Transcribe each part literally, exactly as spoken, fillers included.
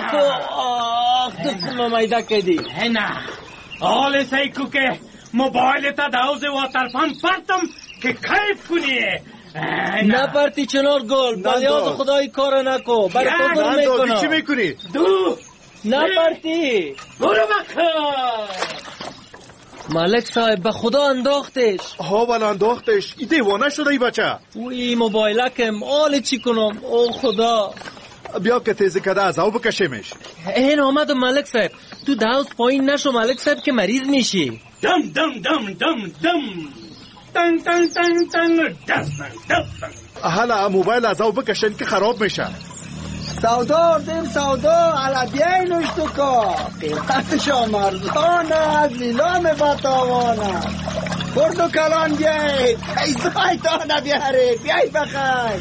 کو آخ دستم میده کدی نه حال سیکو که موبایل تا دوز و طرفان پرتم که کیف کنی. نه پرتی چنار گل بلیاز خدای کار نکو برای خودم میکنم. چی میکنی؟ دو نه پرتی برو بکن. ملک صاحب به خدا انداختش. ها ولی انداختش. ای دیوانه شده ای بچه. اوی موبایلکم آل چی کنم او خدا. بیا که تیزی کده از او بکشیمش. این آمد ملک صاحب تو دوز پایین نشو ملک صاحب که مریض میشی. دم دم دم دم دم تن تن تن تن دم دم. حالا موبایل از او بکشن که خراب میشه. سودا آردیم سودا علا بیاینوش تو که قیمتشا مرزان است لیلام بتاوان است. برد و کلان بیای پیزای تانه بیاره بیای بخیر.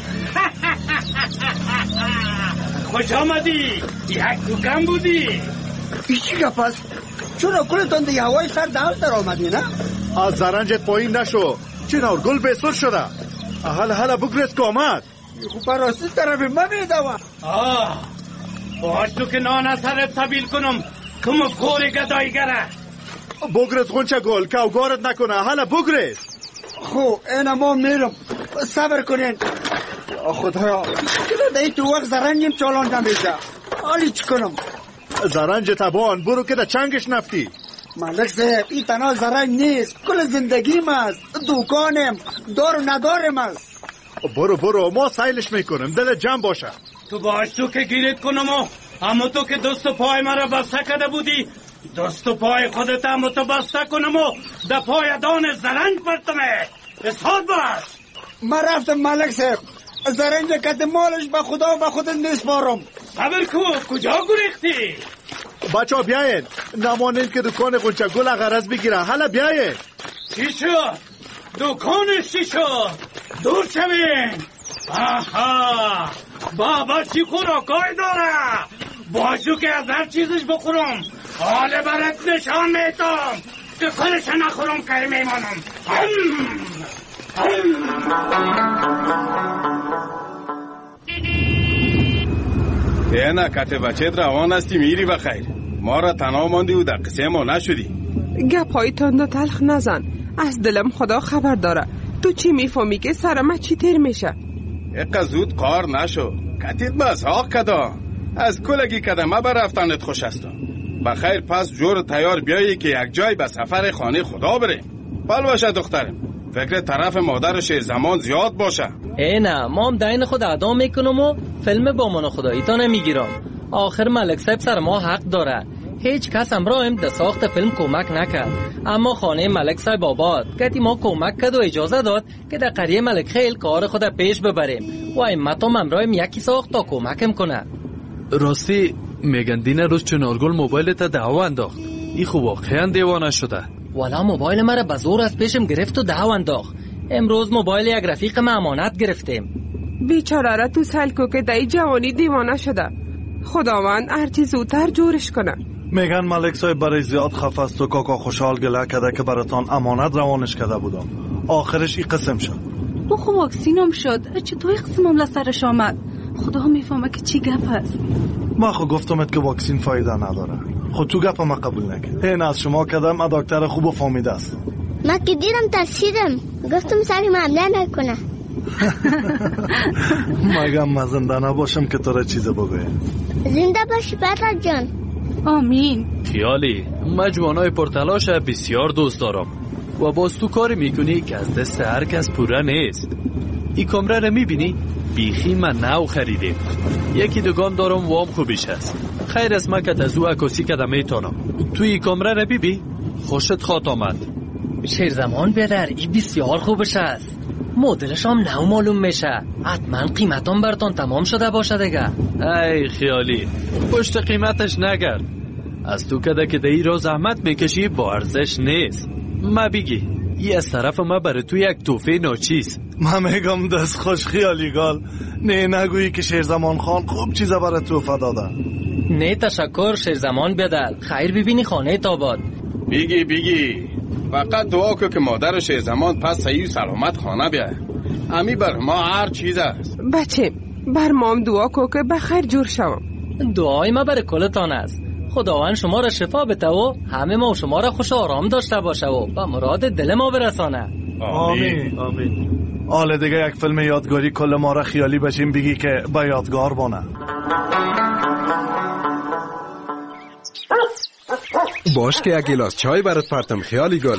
خوش آمدی یک دوکم بودی. ایچی که پس چون کلتون دیگه هوای سر دست در آمدی نه؟ از زرنجت پایین نشو چنار گل بسر شده. حالا حالا بگرس که آمد. خوب راستی طرف ما میدوم. آه باش تو که نان سرت طبیل کنم کم گوری گدایگره. بگرس غنچه گل که اوگارت نکنه. حالا بگرس. خو اینا ما میرم صبر کنین. خدایا که دایی تو وقت زرنجیم چالان نمیشه. حالی چی کنم؟ زرنج تبان برو که دا چنگش نفتی. ملک صاحب این تنها زرنج نیست کل زندگیم است. دوکانم دار و ندارم است. برو برو ما سایلش میکنم دل جمع باشه. تو باش تو که گیرت کنم و اما تو که دست و پای مرا بسته کده بودی دست و پای خودت هم تو بسته کنم و ده پای دان زرنج پرتمه. اصحاد باش. من رفتم ملک صاحب زرنج کت مالش به خدا و به خودت نیسپارم. صبر کو کجا گریختی؟ بچه ها بیاین نمانین که دکان غنچه گل غرض بگیره. حالا بیاین. چی شد؟ دکانش چی شد؟ دور شوین. آها بابا چی خوراکای داره باشو که از هر چیزش بخورم حال برات نشان میتم دکانش نخورم که میمانم. اینا کت بچه روان هستی میری بخیر. ما را تنها ماندی و در قصه ما نشدی. گپای تند و تلخ نزن. از دلم خدا خبر داره. تو چی میفهمی که سرم چی تیر میشه؟ اقا زود کار نشو. کتید بس حاق کدا. از کلگی کدمه برفتنت خوش هستم. بخیر پس جور تیار بیایی که یک جای به سفر خانه خدا بریم. بل باشه دخترم. فکر طرف مادر شیر زمان زیاد باشه. ای نه ما هم دین خود ادا میکنم و فیلم با من خدایی تا نمیگیرم. آخر ملک صاحب سر ما حق داره. هیچ کس امراهم در ساخت فیلم کمک نکرد اما خانه ملک صاحب آباد کتی ما کمک کرد و اجازه داد که در قریه ملک خیل کار خود پیش ببریم و ایمتام امراهم یکی ساخت تا کمکم کنه. راستی میگن دین روز چنارگل موبایل تا دعو انداخت. ای خوب واقعا دیوانه شده. والا موبایل مرا به زور از پیشم گرفت و دعو انداخت. امروز موبایل یک رفیق ما امانت گرفتیم. بیچاره را تو سلکو که دای جوانی دیوانه شده. خداوند هرچی زودتر جورش کنه. میگن ملک صاحب برای زیاد خفه است و کاکا خوشحال گله کده که براتان امانت روانش کده بودم. آخرش این قسم شد. او خب واکسینم شد. چطور قسمم لسرش آمد؟ خدا میفهمه که چی گپ هست. ما خود گفتمت که واکسین فایده نداره. خود تو گپ ما قبول نکرد. این از شما کدم ا دکتر خوب و فهمیده است. ما که دیدم ترسیدم گفتم سری معامله نکنه. مگم من زنده نباشم که تو را چیز بگویم. زنده باشی پدر جان. آمین. خیالی مجوانای پرتلاش بسیار دوست دارم و باز تو کاری میکنی که از دست هر کس پوره نیست. این کمره رو میبینی؟ بیخی من نو خریدیم. یکی دکان دارم وام خوبیش هست. خیر از مکت از او عکاسی کده میتونم. توی این کمره رو بیبی خوشت خواد آمد. شیر زمان بیادر این بسیار خوبش هست. مدلش هم نو معلوم میشه. حتما قیمتان براتون تمام شده باشه دیگه. ای خیالی پشت قیمتش نگرد. از تو کده که دی رو زحمت میکشی با ارزش نیست. ما بگی ای از طرف ما برای تو یک توفه ناچیز. من میگم دست خوش خیالی گال. نه نگویی که شیر زمان خان خوب چیزا برای توفه داده. نه تشکر شیر زمان بیادر. خیر ببینی خانه تاباد. بیگی بیگی فقط دعا که مادر شیر زمان پس صحیح سلامت خانه بیاید. امی بر ما هر چیز است. بچه بر مام دعا کو که بخیر جور شوم. دعای ما برای کلتان است. خداوند شما را شفا بده و همه ما و شما را خوش آرام داشته باشه و به مراد دل ما برسانه. آمین آمین. حالا دیگه یک فیلم یادگاری کل ما را خیالی بشیم بگی که با یادگار بانه. باش که یک گلاس چای برات پرتم خیالی گل.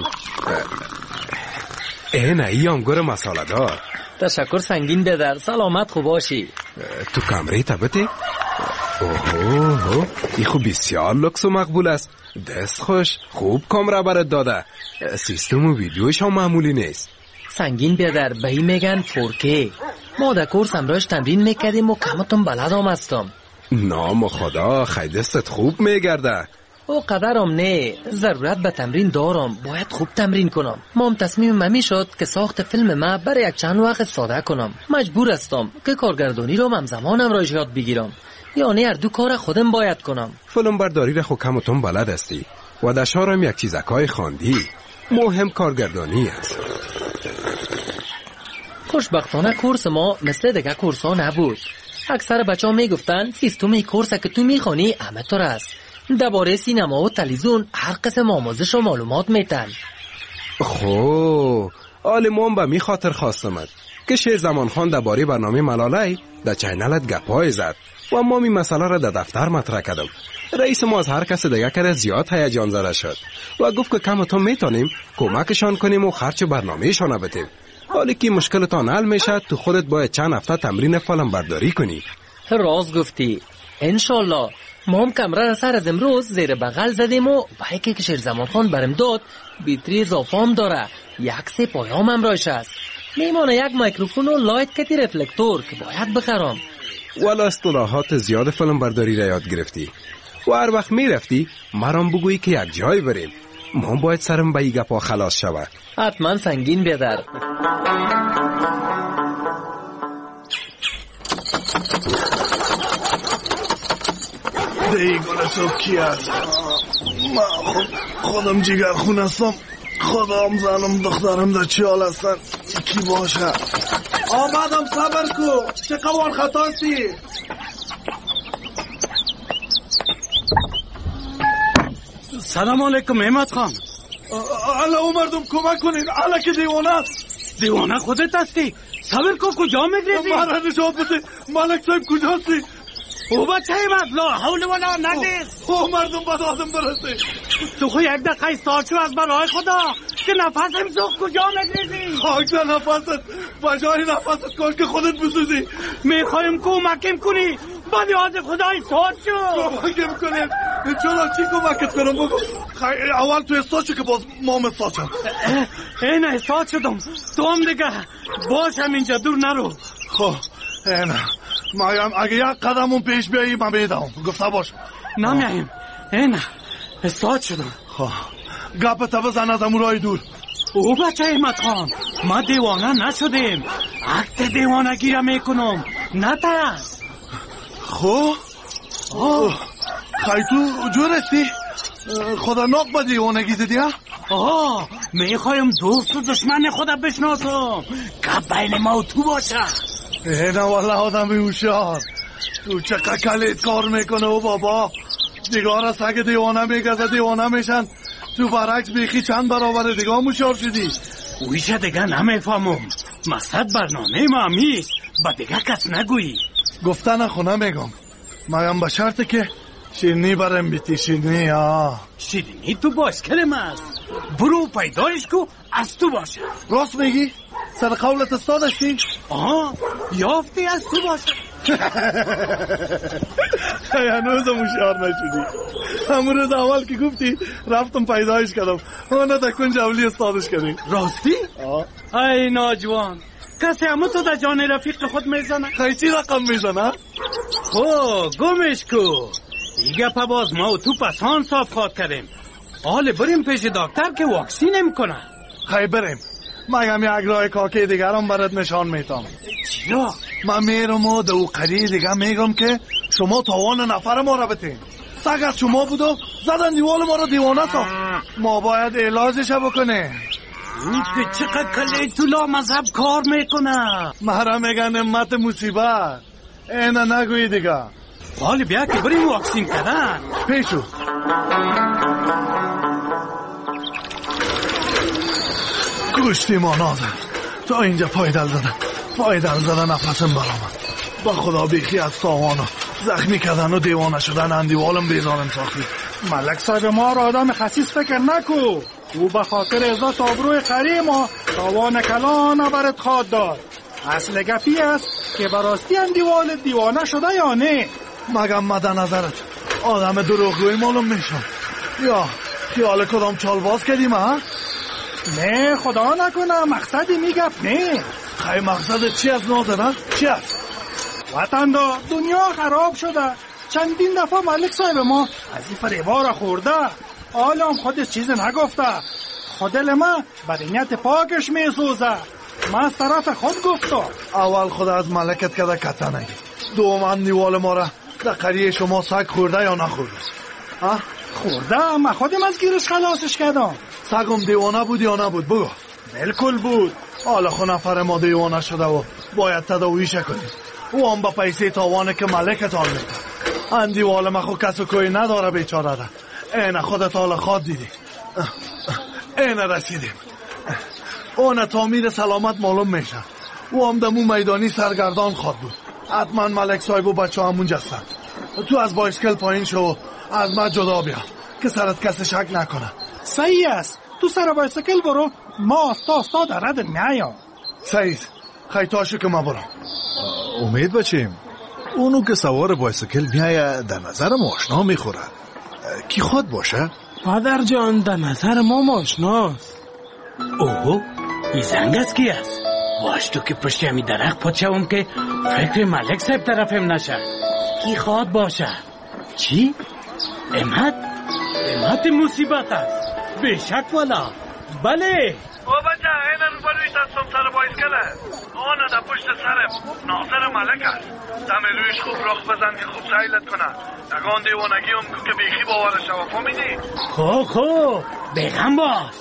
اینه ای انگور مساله دار. تشکر سنگین بدر. سلامت خوب باشی. تو کمره تبته؟ اوه ای خوب بسیار لکس و مقبول است. دست خوش. خوب کامره برات داده. سیستم و ویدیوش هم معمولی نیست. سنگین بیادر به این میگن فورکی. ما در کورس امروز تمرین میکردیم و کمتون بلد هم هستم. نام خدا خیلی دستت خوب میگرده. او قدرم نه. ضرورت به تمرین دارم. باید خوب تمرین کنم. مام تصمیم من شد که ساخت فیلم ما برای یک چند وقت ساده کنم. مجبور هستم که کارگردانی رو همزمانم را یاد بگیرم. یعنی هر دو کار خودم باید کنم. فیلم برداری را خود کمتون بلد هستی و دشارم یک چیزکای خواندی. مهم کارگردانی است. خوشبختانه کورس ما مثل دیگه کورس ها نبود. اکثر بچه ها میگفتن سیستم کورس که تو میخوانی همه طور است. درباره سینما و تلویزیون هر قسم آموزش و معلومات میتن. خو آلمان به می خاطر خواستمد که شیر زمان خان درباره برنامه ملاله در چینلت گپای زد و ما می مسئله را در دفتر مطرح کردم. رئیس ما از هر کس دیگه کره زیاد هیجان زده شد و گفت که کمتون میتونیم کمکشان کنیم و خرچ برنامهشان بدیم. حالی که مشکلتان حل میشه تو خودت باید چند هفته تمرین فیلم برداری کنی. راست گفتی. انشالله. ما هم کمره را سر از امروز زیر بغل زدیم و بایکی که شیر زمان خان برم داد بیتری اضافه هم داره. یک سه پایام هم رایش است. میمانه یک میکروفون و لایت کتی رفلکتور که باید بخرم. والا اصطلاحات زیاد فیلم برداری را یاد گرفتی و هر وقت میرفتی مرام بگویی که یک جای بریم. ما باید سرم به این گپا خلاص شود. حتما سنگین بیادر. دیگونه صبح کی هست؟ من خود خودم جیگر خون هستم. خودم زنم دخترم در چی حال هستن؟ کی باشه؟ آمدم صبر کو. چه قوان خطا هستی؟ سلام علیکم احمد خان. الله او مردم کمک کنین. الله که دیوانه است. دیوانه خودت هستی؟ صبر کو. کجا میگریزی؟ مرا نشان بده. ملک صاحب کجاستی؟ او بچه احمد لا حول ولا نگریز. او مردم بد آدم برسه. تو خو یک دقیقه ایستاد شو از برای خدا که نفسم سوخت. کجا میگریزی؟ خاک در نفست. بجای نفست کن که خودت بسوزی. میخوایم کمکم کنی. با نیاز خدا ایستاد شو. کمکم کنیم. چرا چی کمکت کنم بگو. اول تو ایستاد شو که باز مام ایستاد شد. اینه ایستاد شدم. تو هم دیگه باشم اینجا دور نرو. خب اینه مایم اگه یک قدمون پیش بیایی من بیدم. گفته باش. نمیم. اینه ایستاد شدم. خب گپ تا بزن از امورای دور. او بچه احمد خان ما دیوانه نشدیم. عکت دیوانه گیره میکنم. نه ترس. خب خیلی تو جور استی؟ خدا ناک با دیوانگی زدی ها؟ آه میخوایم دوست و دشمن خدا بشناسم. گپ بین ما و تو باشه. اینه والله آدمی هوشیار. تو چقدر کلیت کار میکنه و بابا. دیگار از اگه دیوانه میگزه دیوانه میشن. تو برعکس بیخی چند برابر دیگه هوشیار شدی. اویشه دیگه نمیفهمم. مقصد برنامه ما همیست. با دیگه کس نگویی. گفته نخونه میگم. مایم به شرطه که شیرنی برم بیتی. شیرنی ها شیرنی تو باشکلم است. برو پیدایش کو از تو باشه. راست میگی؟ سر قولت استادشتی؟ آه یافتی از تو باشه. هنوزم هوشیار نشدی. همون روز اول که گفتی رفتم پیدایش کردم. اونه در کنج اولی استادش کردی. راستی؟ آه ای ناجوان کسی همون تو در جان رفیق خود میزنه؟ خیلی رقم میزنه؟ خب گمش کو. دیگه پا باز ما و تو پسان صاف خواد کردیم. حالا بریم پیش دکتر که واکسینم کنه. خیلی بریم. مگم یک راه کاکی دیگرم برات نشان میتام. چیا؟ من میرم و دو قریه دیگه میگم که شما تاوان نفر ما را بتین. سگ از شما بودو زدن دیوال ما را دیوانه سا. ما باید علاجش بکنه. که چقدر کلی تو لا مذهب کار میکنه. مرا میگن امت مصیبت. اینه نگوی دیگه. حالی بیا که بریم واکسین کردن. پیشو گوشتی ما نازم تا اینجا پایدل زدن پایدل زدن نفسم برامد. با خدا بیخی از تاوانا زخمی کردن و دیوانه شدن اندیوالم بیزارم ساختی. ملک صاحب ما را آدم خسیس فکر نکو. او به خاطر عزت آبروی قری ما تاوان کلان برات خواد داد. اصل گپی است که براستی اندیوال دیوانه شده یا نه؟ مگم مد نظرت آدم دروغگوی معلوم میشم یا خیال کدام چال باز کردیم ها؟ نه خدا نکنه مقصدی میگف نه. خیلی مقصد چی از نازنه؟ چی است؟ وطن دا دنیا خراب شده. چندین دفعه ملک صاحب ما از این فریبا را خورده. حالا هم خودش چیز نگفته. خودل ما برینیت پاکش میسوزه. من از طرف خود گفتم. اول خود از ملکت کده کتا نگی. دوم اندیوال ما را در قریه شما سگ خورده یا نخورده؟ ها؟ خورده؟ من خودم از گیرش خلاصش کردم. سگم دیوانه بود یا نبود بگو. بالکل بود. حالا خود نفر ما دیوانه شده و باید تداویش کنیم. او هم با پیسه تاوانه که ملکتان میده. اندیوال ما خود کس و کوی نداره بیچاره ده. اینه خودت حالا خواد دیدی. اینه رسیدیم. اون تعمیر سلامت معلوم میشه. او هم دمو میدانی سرگردان خواد بود. حتما ملک صاحب و بچه همون جستن. تو از بایسکل پایین شو از ما جدا بیا که سرت کسی شک نکنه. صحیح است. تو سر بایسکل برو. ما استا استا در رد میایم. صحیح. خیتاشو که ما برم. امید بچیم اونو که سوار بایسکل میایه در نظر ما آشنا میخوره. کی خود باشه؟ پدر جان در نظر ما آشناست. اوه این زنگ است کی است؟ باش تو که پشت همی درخت پاچم که فکر ملک صاحب طرفم نشه. کی خواد باشه؟ چی؟ امت؟ امت مصیبت است. بشک والا. بله او بچه این رو برویش دستم سر بایسکله. آنه در پشت سرم ناظر ملک است. دم رویش خوب رخ بزن که خوب سایلت کنه. اگان دیوانگی هم که بیخی باورش شما فهمیدی؟ خو خو بگم باز.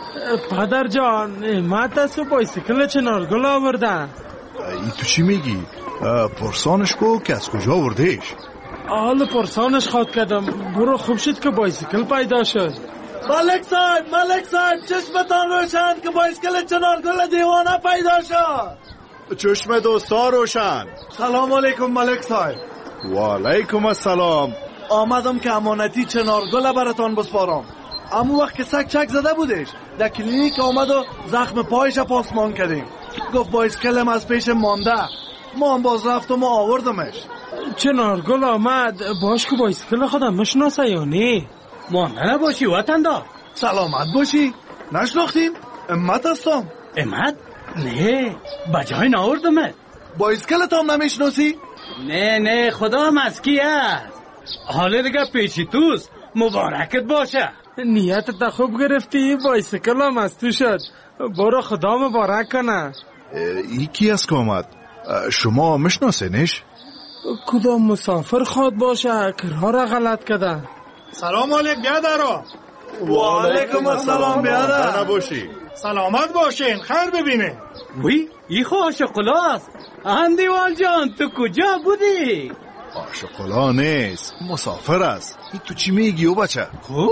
پدر جان امت دست و بایسکل چنارگل آوردن. ای تو چی میگی؟ پرسانش کو که از کجا آوردهش؟ حالا پرسانش خواد کردم. برو خوب شد که بایسکل پیدا شد. ملک صاحب ملک صاحب چشمتان روشن که بایسکل چنارگل دیوانه پیدا شد. چشم دوستا روشن. سلام علیکم ملک صاحب. و علیکم السلام. آمدم که امانتی چنارگل براتان بسپارم. امو وقت که سگ چک زده بودش در کلینیک آمد و زخم پایش پاسمان کردیم. گفت بایسکلم از پیش مانده. ما هم باز رفتم و آوردمش. چنارگل آمد باش که بایسکل خودم مشناسه یا نه؟ مانده نباشی وطن دا. سلامت باشی. نشناختیم؟ امت هستم. امت؟ نه بجای ناوردمت. بایسکلت هم نمیشناسی؟ نه نه خدا هم از کی است. حالا دیگه پیچی توست. مبارکت باشه. نیتت تا خوب گرفتی. بایسکل هم از تو شد. برو خدا مبارک کنه. ای کی است که آمد؟ شما مشناسینش؟ کدام مسافر خواد باشه که راه را غلط کرده. سلام علیک بیادرو. و علیکم السلام بیادر. نباشی. سلامت باشین خیر ببینه. وی ای خو آشقلاست. اندیوال جان تو کجا بودی؟ آشقلا نیست مسافر است. ای تو چی میگی او بچه؟ خو؟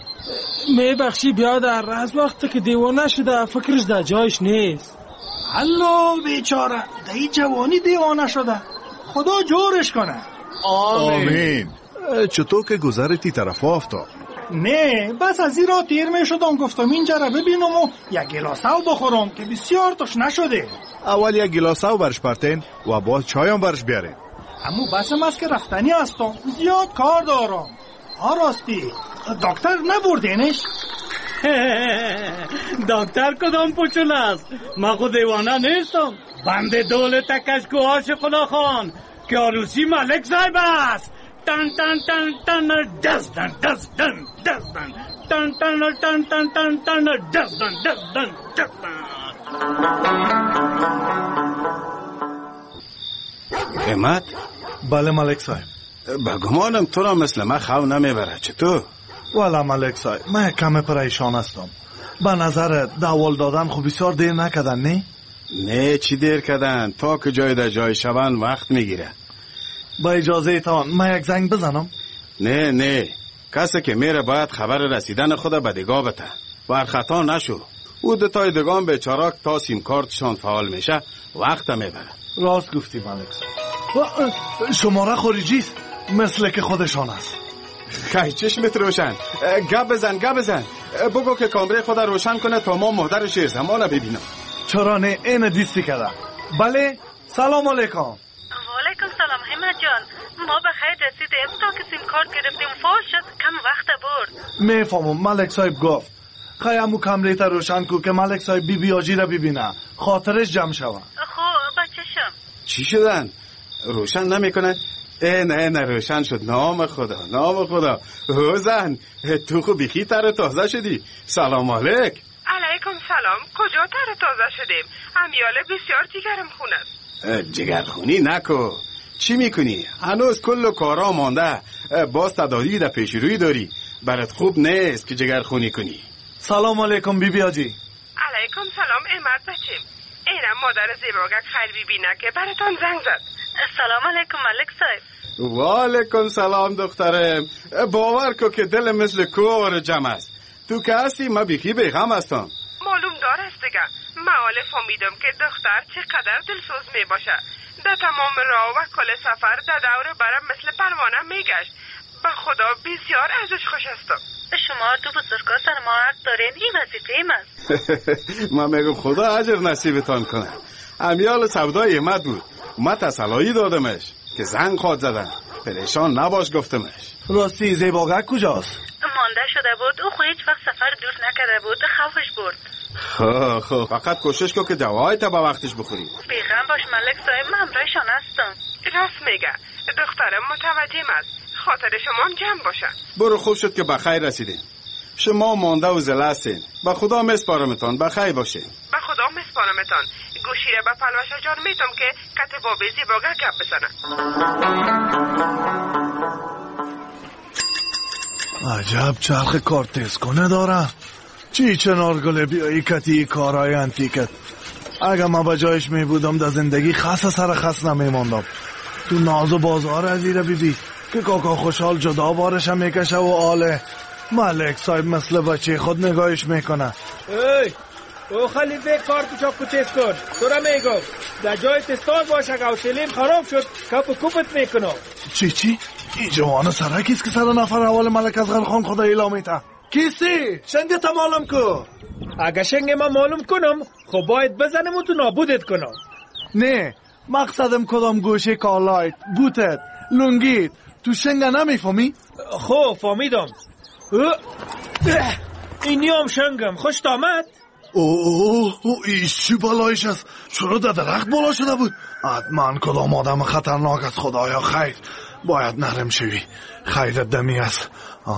میبخشی بیادر از وقتی که دیوانه شده فکرش در جایش نیست. الله بیچاره در این جوانی دیوانه شده. خدا جورش کنه. آمین. چطور که گذرتی طرف افتاد؟ نه بس از این را تیر می شدم گفتم اینجا را ببینم و یک گلاسه بخورم که بسیار تشنه شده. اول یک گلاسه برش پرتین و باز چایم برش بیارین. امو بسم است که رفتنی هستم زیاد کار دارم. ها راستی دکتر نبردینش؟ دکتر کدام پوچول است؟ من خود دیوانه نیستم. بنده دولت کشکو عاشق خان که عروسی ملک صاحب است. تن تن تن تن دزدن دزدن دزدن تن تن تن تن تن تن دزدن دزدن دزدن. امت؟ بله ملک صاحب. با گمانم تو را مثل من خو نمیبره. چطور؟ والا ملک صاحب من کم پریشان هستم. به نظر داول دادن خب بسیار دیر نکردن نه؟ نه چی دیر کردن تا که جای در جای شوان وقت میگیره. با اجازه تان من یک زنگ بزنم؟ نه نه، کسی که میره باید خبر رسیدن خود به دگاه بته. بر خطا نشو. او دوتای دگان بیچارا تا سیم کارتشان فعال میشه وقت میبره. راست گفتی ملک. شماره خارجی است، مثل که خودشان است. خیلی چشمت روشن. گپ بزن گپ بزن. بگو که کامره خود روشن کنه تا ما مهدر شیر زمانه ببینم. چرا نه؟ این دیستی کرده. بله سلام علیکم. وعلیکم سلام همت جان. ما به خیر رسیدیم تا که سیم کارت گرفتیم فاش شد کم وقت برد. میفهمم ملک صاحب گفت خیلی امو کمره تا روشن کو که ملک صاحب بی بی آجی را ببینه خاطرش جمع شوه. خب بچه‌شم چی شدن؟ روشن نمیکنن؟ ای نه نه روشن شد. نام خدا نام خدا. زن تو خوب بیخی تر تازه شدی. سلام علیک. علیکم سلام. کجا تر تازه شدیم؟ امیاله بسیار جگرم خونه. جگرخونی نکو. چی میکنی؟ هنوز کل کارا مانده. باز تداری در پیش روی داری. برات خوب نیست که جگرخونی کنی. سلام علیکم بی بی آجی. علیکم سلام امت بچیم. اینم مادر زیباگک خیل بی بینه که براتان زنگ زد. سلام علیکم ملک صاحب. و علیکم سلام دخترم. باور کو که دل مثل کور جمع است. تو که هستی ما بیخی بیغم هستم. معلوم دار است دیگه. معال فهمیدم که دختر چقدر دلسوز می باشه. در تمام راه و کل سفر در دور برم مثل پروانه میگشت. به خدا بسیار ازش خوش هستم. شما دو بزرگا سر ما حق دارین. این وظیفه ایم است. من میگم خدا اجر نصیبتان کنه. امیال سودای امت بود. ما تسلایی دادمش که زنگ خواد زدن. پریشان نباش گفتمش. راستی زیباگک کجاست؟ مانده شده بود. او خو هیچ وقت سفر دور نکرده بود. خوفش برد. خب خب فقط کوشش کن که دوای تا به وقتش بخوری. بیغم باش ملک صاحب. من همراهشان هستم. راست میگه. دخترم متوجهم است. خاطر شما هم جمع باشه. برو خوب شد که بخیر رسیدین. شما مانده و زله هستین. به خدا مسپارمتان. بخیر باشین. به خدا مسپارمتان. گوشی را به پلوش جان میتم که کت بابی زیباگه گپ بزنه. عجب چرخ کار تیز کنه داره. چی چنارگله بیایی کتی کارهای انتیکت. اگه ما به جایش می بودم در زندگی خاص سر خاص نمی ماندم. تو ناز و بازار از ایره بیبی که کاکا خوشحال جدا بارش هم میکشه و آله. ملک صاحب مثل بچه خود نگاهش میکنه. ای او خلیفه کار تو چاپ تیز کن. تو را میگم در جای تستاد باشه که سلیم خراب شد کپ و کپت میکنم. چی چی؟ این جوان سرکیست که سر نفر اول ملک از خان خدا ایلا میته. کیستی؟ شنگه تا معلوم کو. اگه شنگه ما معلوم کنم خب باید بزنم و تو نابودت کنم. نه مقصدم کدام گوشه کالایت بوتت لونگیت تو شنگه نمیفهمی؟ خب فهمیدم. اینی هم شنگم. خوش آمد. اوه او ایش چی بالایش است؟ چرا در درخت بالا شده بود؟ حتما کدام آدم خطرناک است. خدایا خیر باید نرم شوی. خیرت دمی است.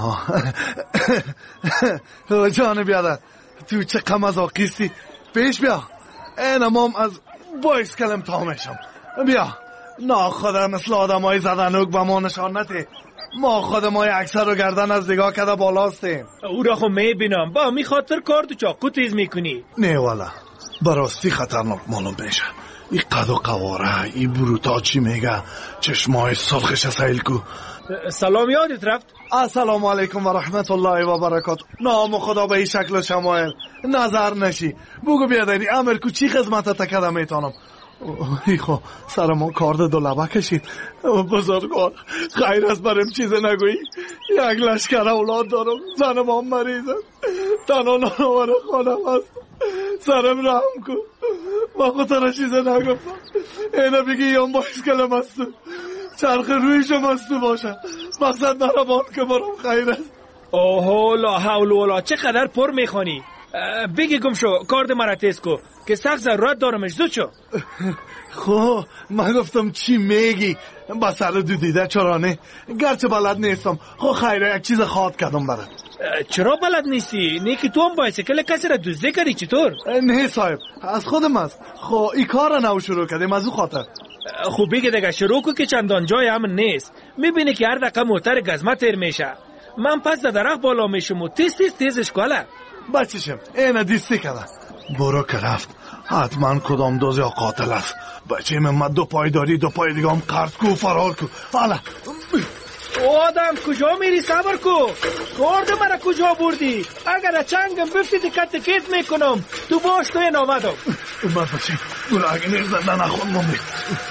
جان بیادر تو چه قمزاقیستی. پیش بیا. اینم هم از بایس کلم تا میشم. بیا ناخدا مثل آدم های زدنوک به ما نشان نتی. ما خودم های اکثر و گردن از نگاه کده بالاستیم. او را خود میبینم. با می خاطر کار تو چاقو تیز میکنی. نه والا براستی خطرناک معلوم میشه. ای قد و قواره ای بروتا چی میگه. چشمای سرخش سیل کو. سلام یادت رفت. السلام علیکم و رحمت الله و برکات. نام خدا به این شکل و شمایل نظر نشی. بگو بیادری امر کو چی خدمت تکده میتانم. ایخو سر ما کارد دو لبه کشید. بزرگوار خیر است برم چیز نگویی. یک لشکر اولاد دارم. زنم هم مریض است. تنها نانوار خانم است. سرم رحم کن. ما خودتر چیز نگفتم. اینه بگی یام باید کلم است. چرخ رویشم است باشه. مقصد نرمان که برام خیر است. اوه لا حول ولا. چقدر پر میخوانی. بگی گم شو کارد مرا تیز کو که سخت ضرورت دارمش. زود شو. خب من گفتم چی میگی. با سر دو دیده چرانه گرچه بلد نیستم. خب خیره یک چیز خواد کردم برات. چرا بلد نیستی؟ نه که تو هم بایسکل کسی را دزدی کردی چطور؟ نه صاحب از خودم است. خب این کار نو شروع کردیم از او خاطر. خب بگه دیگه شروع کو که چندان جای امن نیست. میبینی که هر دقیقه موتر گزمه تیر میشه. من پس در درخت بالا میشم و تیز تیز تیزش کاله. بچشم اینه دیستی کرده. برو که رفت حتما کدام دوز یا قاتل است. بچه من دو پای داری، دو پای دیگه هم قرد کو فرار کو. حالا آدم کجا میری؟ صبر کو. گرد مرا کجا بردی؟ اگر چنگم بفتی دکت دکت میکنم. تو باش توی نامدم. بس بچه گناهی نیر زنده نخون ممی.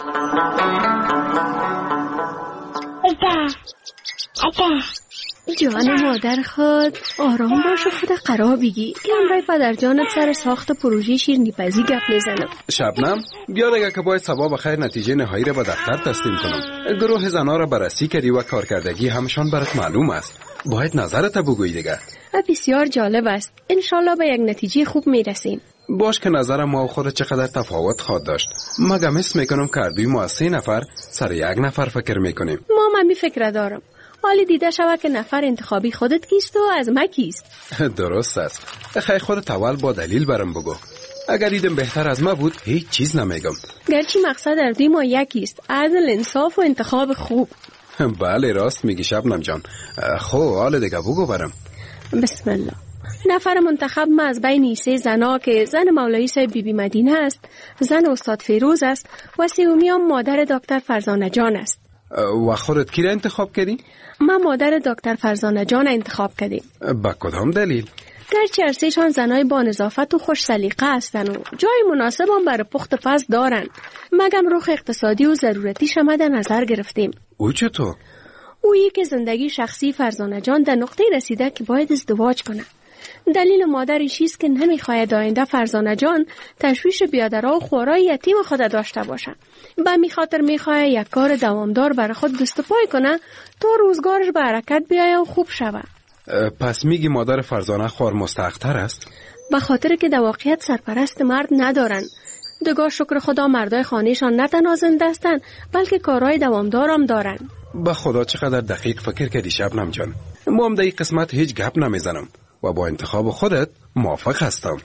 اتا اتا جان مادر خود آرام باش و خود قرار بگی که امرای پدر جانت سر ساخت پروژه شیرینی پزی گپ میزنم. شبنم بیا دیگه که باید سبا بخیر نتیجه نهایی را به دفتر تسلیم کنم. گروه زنا را بررسی کردی و کارکردگی همشان برات معلوم است. باید نظرت بگویی دیگه. بسیار جالب است. انشالله به یک نتیجه خوب میرسیم. باش که نظر ما و خود چقدر تفاوت خواهد داشت. مگه حس میکنم که دوی ما سه نفر سر یک نفر فکر میکنیم. ما من می فکر دارم. حالی دیده شود که نفر انتخابی خودت کیست و از ما کیست. درست است. خیلی خودت اول با دلیل برام بگو. اگر دیدم بهتر از ما بود هیچ چیز نمیگم. گرچه مقصد در دوی ما یکیست، عدل، انصاف و انتخاب خوب. بله راست میگی شبنم جان. خب حال دیگه بگو برام. بسم الله. نفر منتخب ما از بین سه زنا که زن مولوی صاحب بی بی مدینه است، زن استاد فیروز است و سومی هم مادر دکتر فرزانه جان است. و خودت کی را انتخاب کردی؟ ما مادر دکتر فرزانه جان انتخاب کردیم. با کدام دلیل؟ گرچه ارسیشان زنای با نظافت و خوش سلیقه هستند و جای مناسب هم برای پخت پز دارند، مگم رخ اقتصادی و ضرورتیش هم در نظر گرفتیم. او چطور؟ اویی که زندگی شخصی فرزانه جان در نقطه رسیده که باید ازدواج کنه. دلیل مادرش است که نمیخواهد آینده فرزانه جان تشویش بیادرها و خورای یتیم خود داشته باشه. به می خاطر میخواهد یک کار دوامدار برای خود دست پای کنه تا روزگارش به حرکت بیاید و خوب شود. پس میگی مادر فرزانه خوار مستحق‌تر است؟ به خاطر که در واقعیت سرپرست مرد ندارن. دگاه شکر خدا مردای خانهشان نه تنها زنده هستند بلکه کارهای دوامدار هم دارن. به خدا چقدر دقیق فکر کردی شبنم جان. ما هم در این قسمت هیچ گپ نمیزنم و با انتخاب خودت موافق هستم.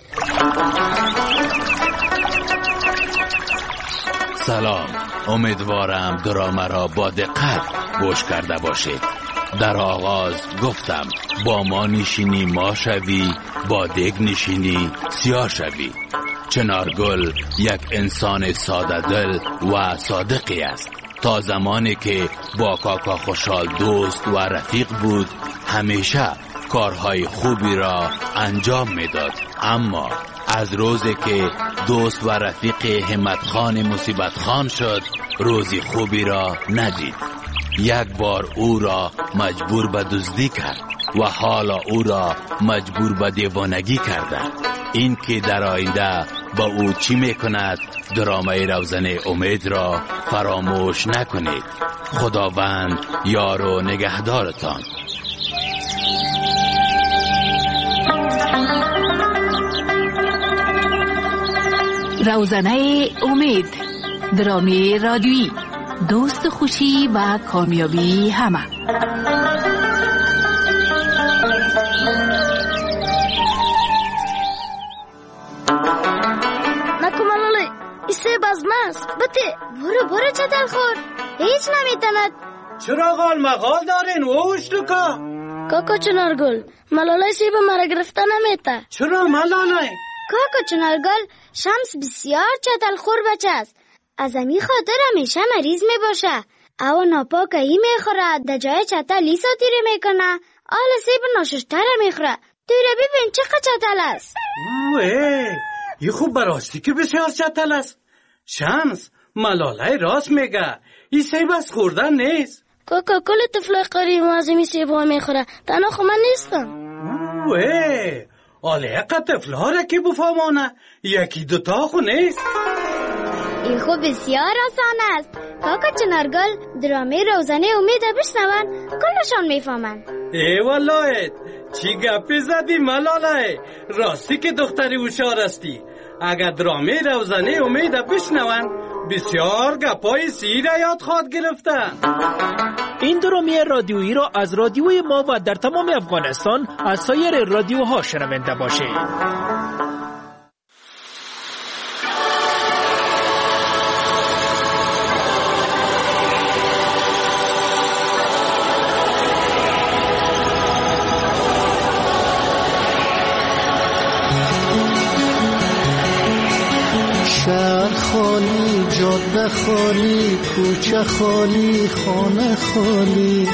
سلام، امیدوارم دراما را با دقت گوش کرده باشید. در آغاز گفتم با ما نشینی ما شوی، با دگ نشینی سیاه شوی. چنارگل یک انسان ساده دل و صادقی است. تا زمانی که با کاکا خوشحال دوست و رفیق بود همیشه کارهای خوبی را انجام میداد، اما از روزی که دوست و رفیق همت خان مصیبت خان شد روزی خوبی را ندید. یک بار او را مجبور به دزدی کرد و حالا او را مجبور به دیوانگی کرده. این که در آینده با او چی میکند درامای روزن امید را فراموش نکنید. خداوند یار و نگهدارتان. روزنه امید، درامی رادیویی، دوست خوشی و کامیابی همه. نکو ملاله ایسه بزمست بته برو برو چدل خور هیچ نمیتند. چرا غال مغال دارین اوش تو کا؟ کاکا چنارگل ملاله سیب مرا گرفته نمیته. چرا ملاله؟ کاکا چنارگل شمس بسیار چدل خور بچه است. از امی خاطر همیشه مریض می باشه. او ناپاکه ای می خوره در جای چتل ای ساتیره می کنه. آل سیب ناششتره می خوره. توی ببین چقدر چتل است. اوه ای خوب براستی که بسیار چتل است. شمس ملاله راست میگه، این سیب از خوردن نیست. کاکا کل طفلای قریب از این سیب ها می خوره، تنها خو من نیستم. اوه آله اقا طفل ها را که بفهمانه یکی دوتا خو نیست. این خوب بسیار آسان است. کاکا چنارگل درامه روزنه امید بشنون کلشان میفهمن. ای والله چی گپی زدی ملاله، راستی که دختری هوشیار استی. اگر درامه روزنه امید بشنون بسیار گپای سیر یاد خواهد گرفتن. این درامی رادیویی را از رادیوی ما و در تمام افغانستان از سایر رادیوها شنونده باشید. جاده خالی، کوچه خالی، خانه خالی،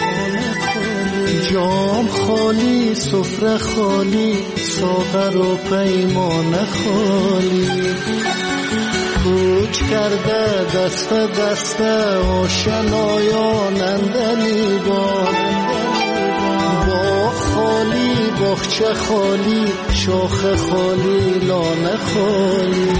جام خالی، سفره خالی، ساغر و پیمانه خالی. کوچ کرده دست دست آشنایان اندلی بار، باغ خالی، باغچه خالی، شاخ خالی، لانه خالی.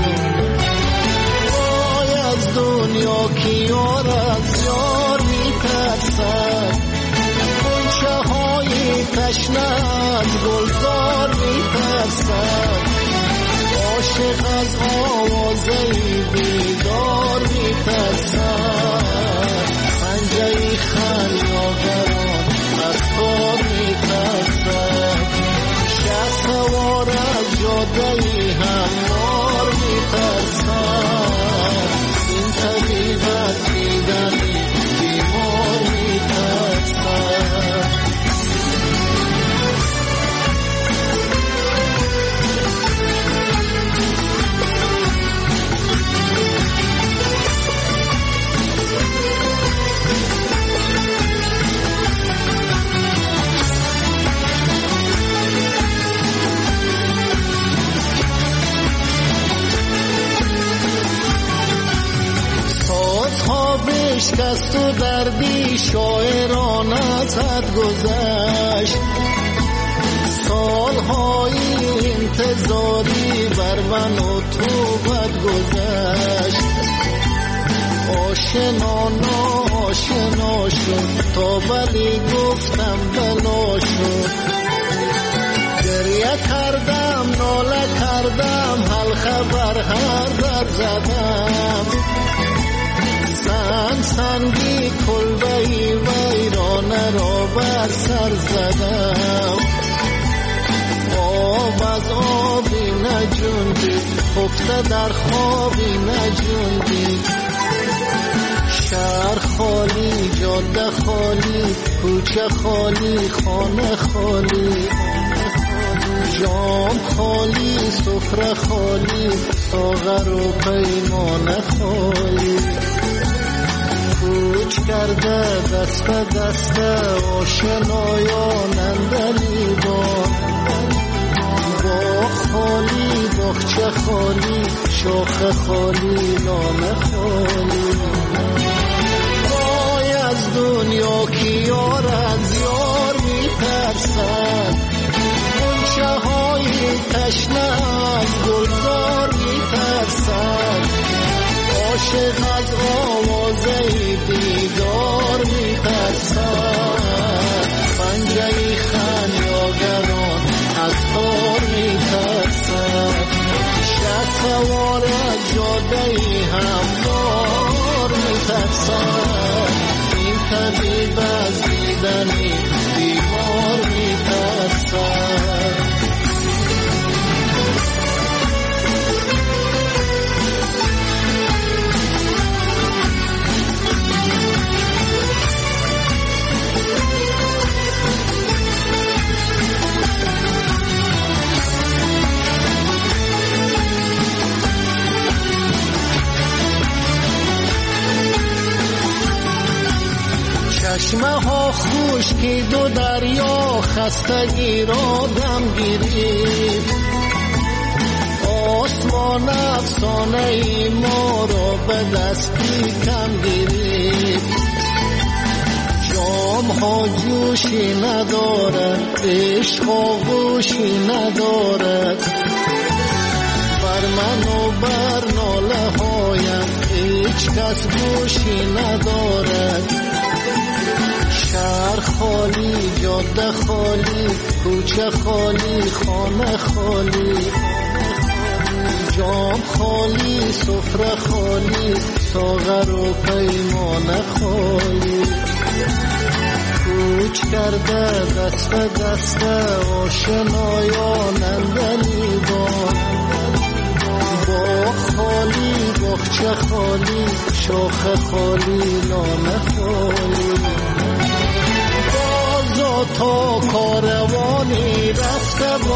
وای از دنیا که یار از یار میترسد، غنچه های تشنه از گلزار میترسد، عاشق از آوازه بیدار میترسد، پنجه خمیازران از کار میترسد، شه سوار از جاده هموار میترسد، این طبیب از دیدن بیمار میترسد. بشکست و دردی شاعران ازت گذشت، سالهای انتظاری بر من و تو بد گذشت، آشنا ناشنا شد تا بلی گفتم بلا شد، گریه کردم ناله کردم حل خبر هر در زدم، سنگ سنگی کلبهی ویرانه را بر سر زدم، آب از آبی نجوندی خفته در خوابی نجوندی، شهر خالی، جاده خالی، کوچه خالی، خانه خالی، جام خالی، سفره خالی، ساغر و پیمانه خالی. کوچ کرده دست دست آشنایان اندلی بار، باغ خالی، باغچه خالی، شاخ خالی، لانه خالی. وای از دنیا که یار از یار میترسد، غنچه های تشنه از گلزار میترسد، عاشق از آوازه بیدار میترسد، پنجه خمیازران از کار میترسد، شه سوار از جاده هموار میترسد، این طبیب از دیدن بیمار میترسد. چشمه ها خشکی دو دریا خستگی را دم گیرید، آسمان افسانه ای ما را به دستی کم گیرید، جام ها جوشی ندارد، عشق آغوشی ندارد، بر من و بر ناله هایم هیچ کس گوشی ندارد، شهر خالی، جاده خالی، کوچه خالی، خانه خالی، جام خالی، سفره خالی، ساغر و پیمانه خالی. کوچ کرده دست دست آشنایان اندلی بار، باغ خالی، باغچه خالی، شاخ خالی، لانه خالی. تا کاروانی رفته